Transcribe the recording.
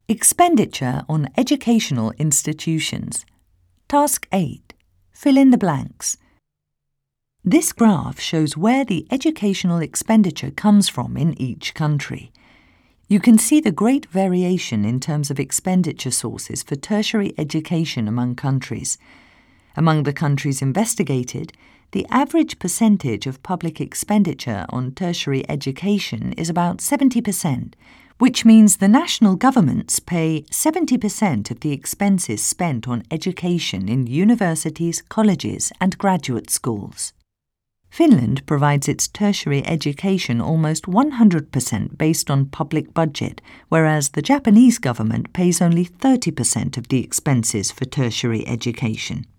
Expenditure on educational institutions. Task 8. Fill in the blanks. This graph shows where the educational expenditure comes from in each country. You can see the great variation in terms of expenditure sources for tertiary education among countries. Among the countries investigated, the average percentage of public expenditure on tertiary education is about 70%, which means the national governments pay 70% of the expenses spent on education in universities, colleges and graduate schools. Finland provides its tertiary education almost 100% based on public budget, whereas the Japanese government pays only 30% of the expenses for tertiary education.